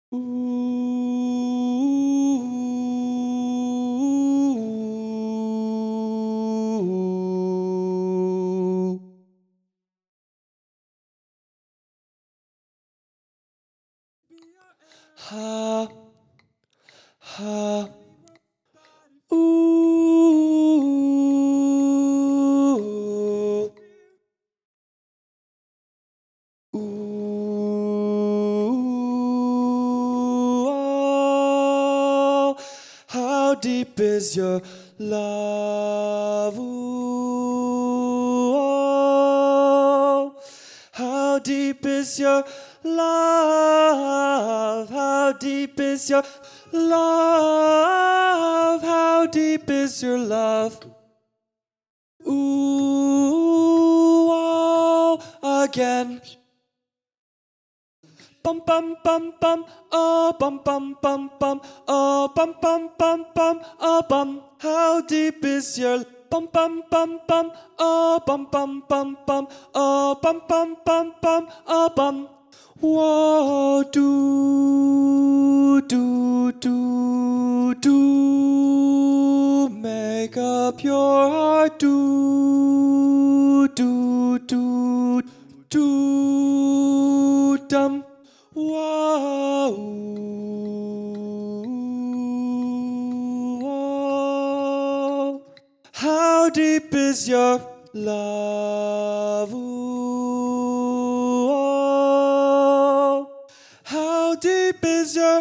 Ooh. Ha, ha, ooh, ooh, oh, how deep is your love? Ooh, oh, how deep is your love? How deep is your love? How deep is your love? Ooh, oh, again. Bum bum bum bum, oh bum bum bum bum, oh bum bum bum bum, oh bum. How deep is your bum bum bum bum, oh bum bum bum bum, oh bum bum bum bum, oh bum. Whoa, do do do do, make up your heart, do do do do, dum. Whoa, whoa. How deep is your love? Ooh, oh. How deep is your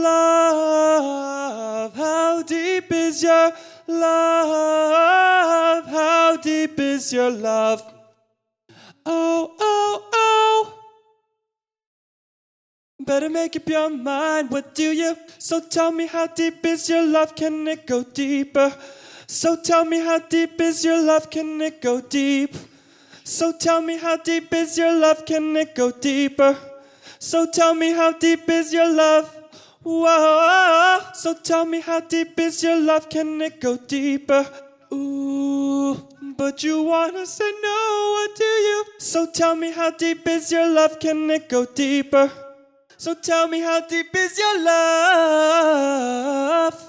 love? How deep is your love? How deep is your love? Oh, oh, oh. Better make up your mind, what do you? So tell me, how deep is your love, can it go deeper? So tell me, how deep is your love, can it go deep? So tell me, how deep is your love, can it go deeper? So tell me, how deep is your love? Whoa, so tell me, how deep is your love, can it go deeper? Ooh, but you wanna say no, what do you? So tell me, how deep is your love, can it go deeper? So tell me, how deep is your love?